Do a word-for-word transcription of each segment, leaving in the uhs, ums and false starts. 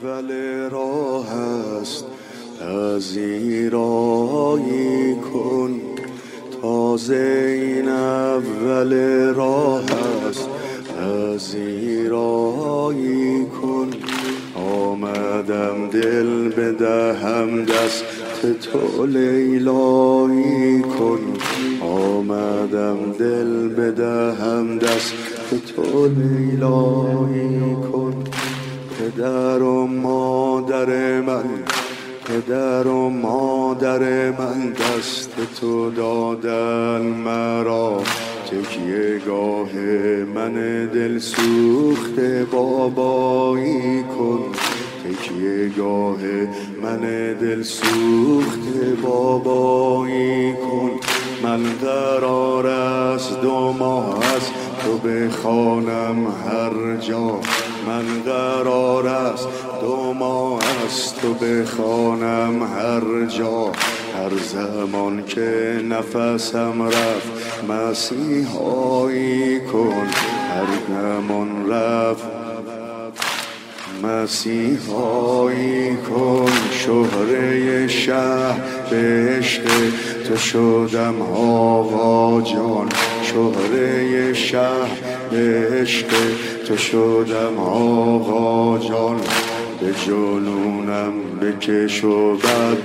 اول راه است پذیرایی کن، تازه این اول راه است پذیرایی کن. آمدم دل بدهم دست تو لیلایی کن، آمدم دل بدهم دست تو لیلایی کن. پدر و مادر من، پدر و مادر من دست تو دادن مرا، تکیه گاه من دل سوخته بابایی کن، تکیه گاه من دل سوخته بابایی کن. من قرار است دو ماه از تو بخوانم هر جا، من قرار است دو ماه از تو بخوانم هر جا. هر زمان که نفسم رفت مسیحایی کن، هر زمان رفت مسیحایی کن. شهره شهر به عشق تو شدم آقا جان، شهره شهر به عشق تو شدم آقا جان. به جنونم بکش و بعد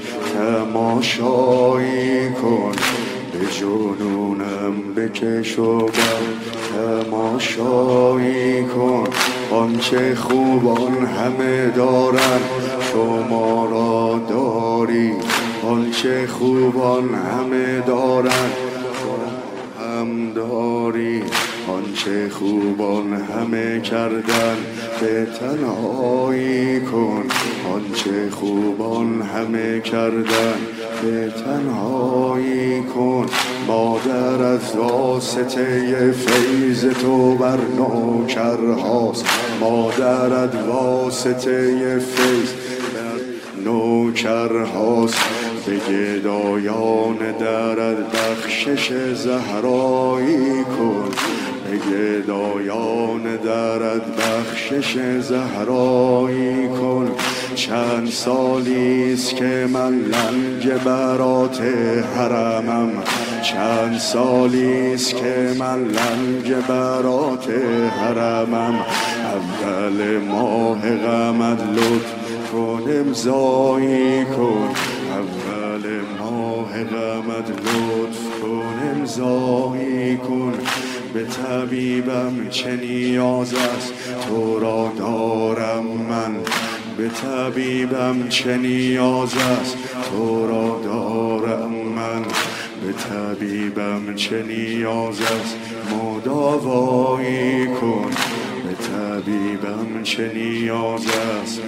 تماشایی کن، به جنونم بکش و بعد تماشایی کن. آنچه خوبان همه دارن شما را داری، آنچه خوبان همه دارن هم داری. آنچه خوبان همه کردن به تنهایی کن، آنچه خوبان همه کردن به تنهایی کن. مادر از واسطه فیض تو بر نوکرهاست، مادر از واسطه فیض بر نوکرهاست. به گدایان درت بخشش زهرایی کن، به گدایان درت بخشش زهرایی کن. چند سالیست که من لنگ برات حرمم، چند سالیست که من لنگ برات حرمم. اول ماه غمت لطف کن امضایی کن، اول ماه غمت لطف کن امضایی کن. به طبیبم چه نیاز است تو را دارم من، به طبیبم چه نیاز است تو را دارم من. به طبیبم چه نیاز است مداوایی کن، به طبیبم چه نیاز است.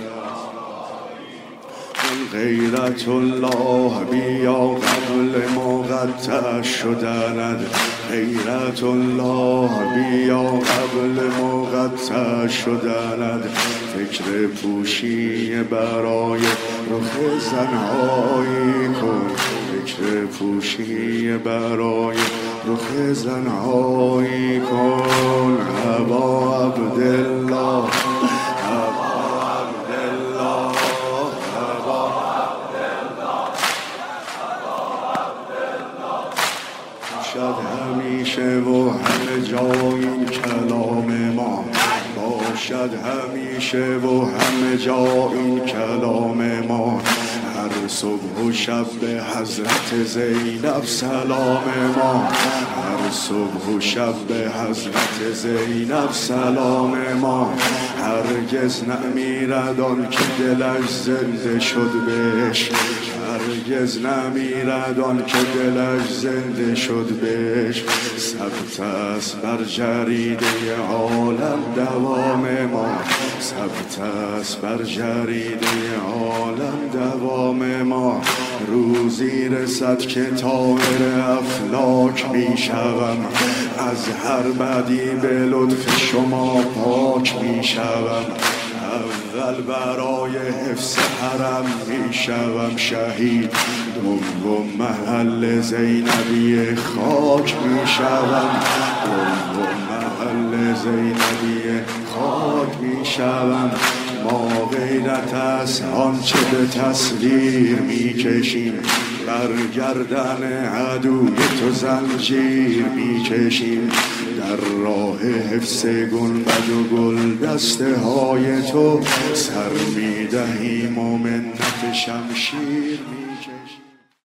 غیرت الله بیا قبل مقطع شدند، غیرت الله بیا قبل مقطع شدند. فکر پوشی برای رخ زنهایی کن، فکر پوشی برای رخ زنهایی کن. ابا عبدالله همیشه و همه جا این کلام ما باشد، همیشه و همه جا این کلام ما. هر صبح و شب به حضرت زینب سلام ما، هر صبح و شب به حضرت زینب سلام ما. هرگز نمیرد آن که دلش زنده شد بهش، هرگز نمیرد آن که دلش زنده شد بهش. ثبت است بر جریده عالم دوام ما، ثبت است بر جریده عالم دوام ما. روزی رسد که طاهر افلاک می شوم، از هر بدی به لطف شما پاک می شوم. اول برای حفظ حرم می شوم شهید، دوم محل زینبی خاک می شوم، دوم محل زینبی خاک می شوم. ما غیرت از آنچه به تصویر میکشیم، بر گردن عدوی تو زنجیر میکشیم، در راه حفظ گنبد و گل دسته های تو سر میدهیم و منت شمشیر میکشیم.